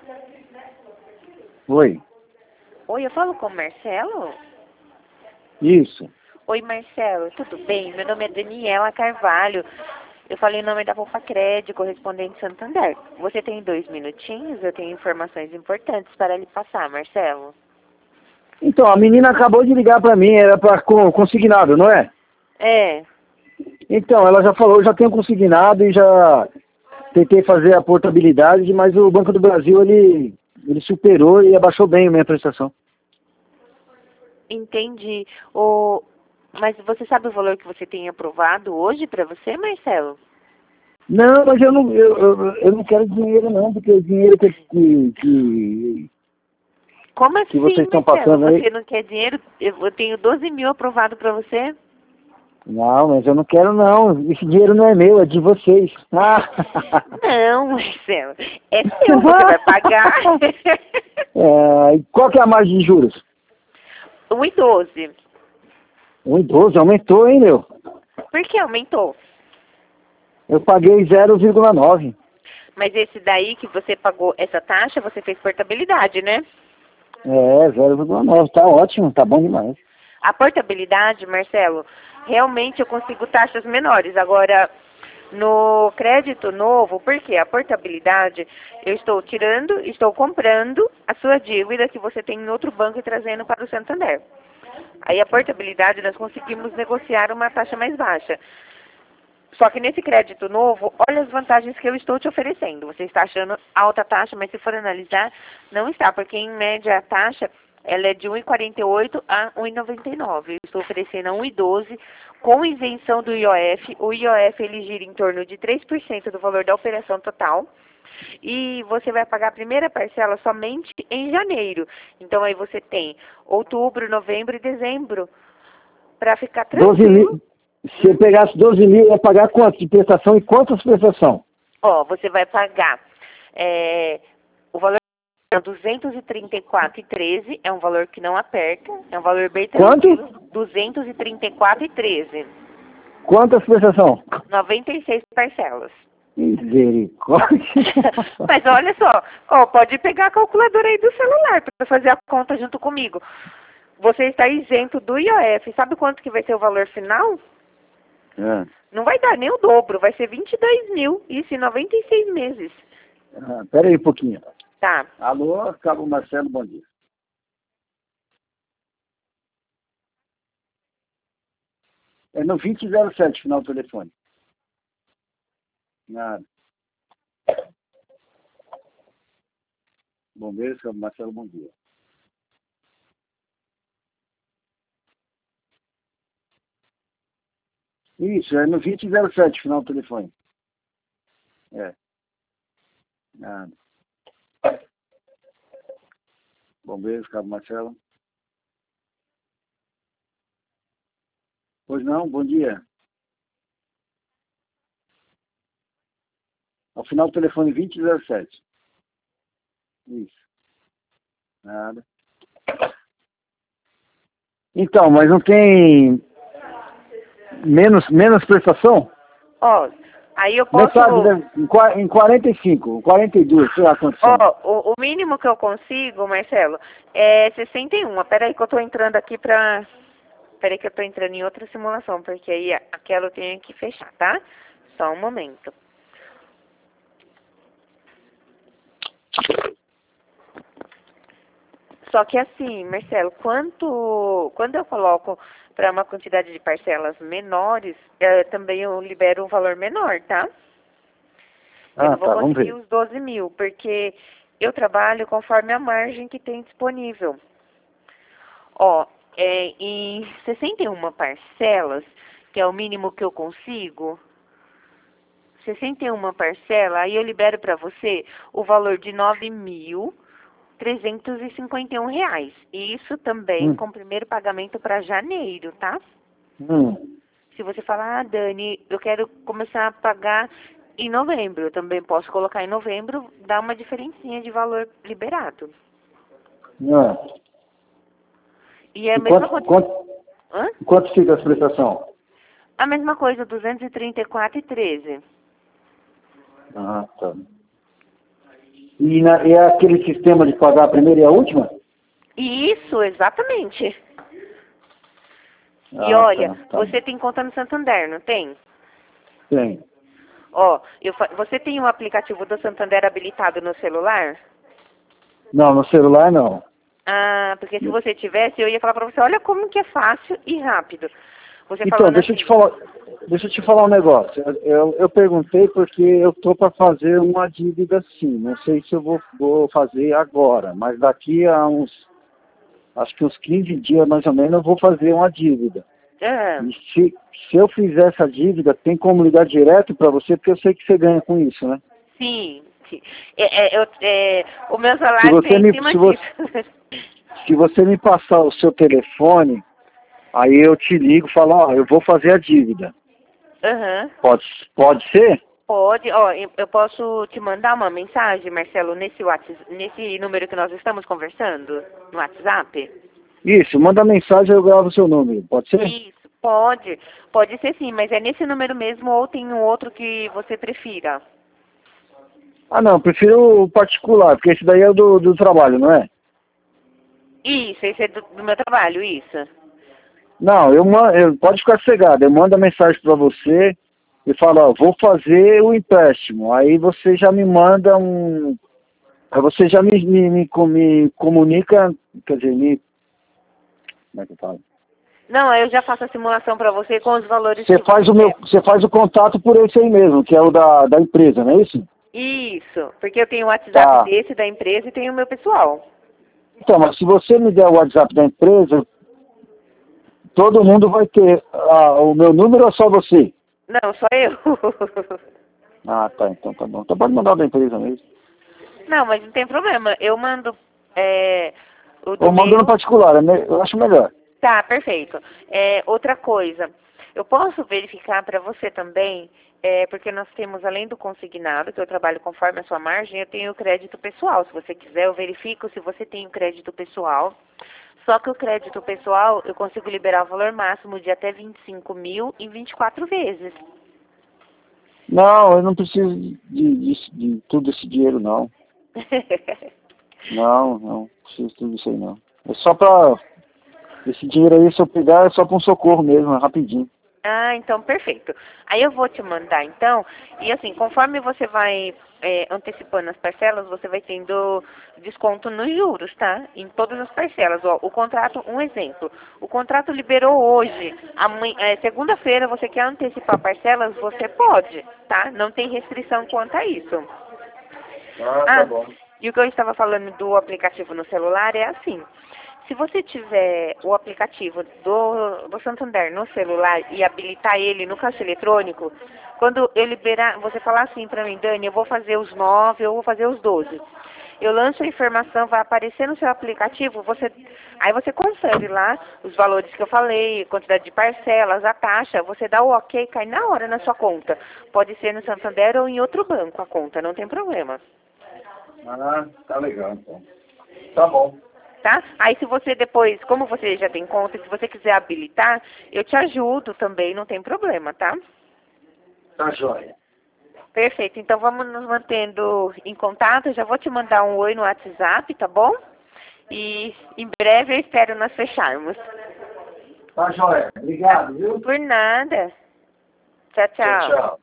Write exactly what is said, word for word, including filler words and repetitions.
Oi. Oi, eu falo com o Marcelo? Isso. Oi, Marcelo, tudo bem? Meu nome é Daniela Carvalho. Eu falei em nome da Popacred, correspondente Santander. Você tem dois minutinhos? Eu tenho informações importantes para lhe passar, Marcelo. Então, a menina acabou de ligar pra mim, era pra co- consignado, não é? É. Então, ela já falou, já tenho consignado e já tentei fazer a portabilidade, mas o Banco do Brasil, ele, ele superou e abaixou bem a minha prestação. Entendi. O... Mas você sabe o valor que você tem aprovado hoje para você, Marcelo? Não, mas eu não, eu, eu, eu não quero dinheiro não, porque o dinheiro que, que, que, Como que assim, vocês estão Marcelo? passando aí... Você não quer dinheiro? Eu eu tenho doze mil aprovado para você. Não, mas eu não quero não, esse dinheiro não é meu, é de vocês. Ah. Não, Marcelo. É seu, você vai pagar. É, e qual que é a margem de juros? um e doze. um e doze, aumentou, hein, meu? Por que aumentou? Eu paguei zero vírgula nove. Mas esse daí que você pagou essa taxa, você fez portabilidade, né? É, zero vírgula nove, tá ótimo, tá bom demais. A portabilidade, Marcelo, realmente eu consigo taxas menores. Agora, no crédito novo, por quê? A portabilidade, eu estou tirando, estou comprando a sua dívida que você tem em outro banco e trazendo para o Santander. Aí a portabilidade nós conseguimos negociar uma taxa mais baixa. Só que nesse crédito novo, olha as vantagens que eu estou te oferecendo. Você está achando alta taxa, mas se for analisar, não está, porque em média a taxa ela é de um vírgula quarenta e oito a um vírgula noventa e nove. Eu estou oferecendo a um vírgula doze com isenção do I O F. O I O F ele gira em torno de três por cento do valor da operação total. E você vai pagar a primeira parcela somente em janeiro. Então aí você tem outubro, novembro e dezembro para ficar doze tranquilo. mil, se eu pegasse doze mil, eu ia pagar quanto de prestação e quantas prestação? Ó, você vai pagar é, o valor é duzentos e trinta e quatro e treze, é um valor que não aperta, é um valor bem Quanto? tranquilo. duzentos e trinta e quatro e treze. Quantas prestação? noventa e seis parcelas. Misericórdia. Mas olha só, ó, pode pegar a calculadora aí do celular para fazer a conta junto comigo. Você está isento do I O F. Sabe quanto que vai ser o valor final? É. Não vai dar nem o dobro, vai ser vinte e dois mil, isso em noventa e seis meses. Ah, pera aí um pouquinho. Tá. Alô, Cabo Marcelo, bom dia. É no vinte zero sete, final do telefone. Nada. Bombeiros, Cabo Marcelo, bom dia. Isso, é no vinte zero sete, final do telefone. É. Nada. Bombeiros, Cabo Marcelo. Pois não, bom dia. Ao final do telefone vinte zero sete. Isso. Nada. Então, mas não tem menos, menos prestação? Ó, aí eu posso... Metade, né? Em qua- em quarenta e cinco, quarenta e dois, sei lá quantos são. Ó, o, o mínimo que eu consigo, Marcelo, é sessenta e um. Peraí que eu tô entrando aqui pra... Peraí que eu tô entrando em outra simulação, porque aí a- aquela eu tenho que fechar, tá? Só um momento. Só que assim, Marcelo, quanto, quando eu coloco para uma quantidade de parcelas menores, eh, também eu libero um valor menor, tá? Eu Ah, não vou tá, vamos conseguir ver. os doze mil, porque eu trabalho conforme a margem que tem disponível. Ó, é, em sessenta e uma parcelas, que é o mínimo que eu consigo, sessenta e uma parcelas, aí eu libero para você o valor de nove mil trezentos e cinquenta e um reais. Isso também Hum. com o primeiro pagamento para janeiro, tá? Hum. Se você falar, ah, Dani, eu quero começar a pagar em novembro, eu também posso colocar em novembro, dar uma diferencinha de valor liberado. Ah. E é a E mesma quanto, coisa. quanto, Hã? quanto fica as prestação? A mesma coisa, duzentos e trinta e quatro e treze. Ah, tá. E, na, e é aquele sistema de pagar a primeira e a última? Isso, exatamente. E Ah, olha, tá, tá. você tem conta no Santander, não tem? Tem. Ó, eu, fa- você tem o aplicativo do Santander habilitado no celular? Não, no celular não. Ah, porque se você tivesse, eu ia falar pra você, olha como que é fácil e rápido. Você Então, falando deixa eu te assim, falar, deixa eu te falar um negócio. Eu, eu, eu perguntei porque eu tô para fazer uma dívida sim. Não sei se eu vou, vou fazer agora, mas daqui a uns, acho que uns quinze dias mais ou menos, eu vou fazer uma dívida. ah, E se, se eu fizer essa dívida, tem como ligar direto para você, porque eu sei que você ganha com isso, né? sim, sim. É, é, eu, é, o meu Se salário você vem em me, cima se você, disso. se você me passar o seu telefone, aí eu te ligo e falo, ó, eu vou fazer a dívida. Aham. Pode, pode ser? Pode, ó, eu eu posso te mandar uma mensagem, Marcelo, nesse WhatsApp, nesse número que nós estamos conversando, no WhatsApp? Isso, manda mensagem, eu gravo o seu número, pode ser? Isso, pode. Pode ser sim, mas é nesse número mesmo ou tem um outro que você prefira? Ah não, prefiro o particular, porque esse daí é do, do trabalho, não é? Isso, esse é do, do meu trabalho, isso. Não, eu, man- eu pode ficar cegado, eu mando a mensagem para você e falo, ó, vou fazer o empréstimo. Aí você já me manda um. Aí você já me, me, me, com- me comunica, quer dizer, me. Como é que eu falo? Não, eu já faço a simulação para você com os valores Você que faz você o meu, quer. você faz o contato por esse aí mesmo, que é o da, da empresa, não é isso? Isso, porque eu tenho o WhatsApp Tá. desse da empresa e tenho o meu pessoal. Então, mas se você me der o WhatsApp da empresa, todo mundo vai ter ah, o meu número ou é só você? Não, só eu. Ah, tá, então tá bom. Então pode mandar o da empresa mesmo. Não, mas não tem problema. Eu mando é, o do Ou manda no meu. particular, é me- eu acho melhor. Tá, perfeito. É, outra coisa, eu posso verificar para você também, é, porque nós temos, além do consignado, que eu trabalho conforme a sua margem, eu tenho o crédito pessoal. Se você quiser, eu verifico se você tem o crédito pessoal. Só que o crédito pessoal, eu consigo liberar o valor máximo de até vinte e cinco mil em vinte e quatro vezes. Não, eu não preciso de, de, de tudo esse dinheiro, não. Não, não preciso de tudo isso aí, não. É só pra... Esse dinheiro aí, se eu pegar, é só pra um socorro mesmo, é rapidinho. Ah, então perfeito. Aí eu vou te mandar então, e assim, conforme você vai é, antecipando as parcelas, você vai tendo desconto nos juros, tá? Em todas as parcelas. Ó, o contrato, um exemplo, o contrato liberou hoje, amanhã, é, segunda-feira você quer antecipar parcelas, você pode, tá? Não tem restrição quanto a isso. Ah, tá Ah, bom. e o que eu estava falando do aplicativo no celular é assim. Se você tiver o aplicativo do, do Santander no celular e habilitar ele no caixa eletrônico, quando eu liberar, você falar assim para mim, Dani, eu vou fazer os nove, eu vou fazer os doze. Eu lanço a informação, vai aparecer no seu aplicativo, você, aí você confere lá os valores que eu falei, quantidade de parcelas, a taxa, você dá o ok, cai na hora na sua conta. Pode ser no Santander ou em outro banco a conta, não tem problema. Ah, tá legal, então. Tá bom. Tá? Aí se você depois, como você já tem conta, se você quiser habilitar, eu te ajudo também, não tem problema, tá? Tá joia. Perfeito, então vamos nos mantendo em contato, eu já vou te mandar um oi no WhatsApp, tá bom? E em breve eu espero nós fecharmos. Tá joia. Obrigado, viu? Por nada. Tchau, Tchau, tchau. tchau.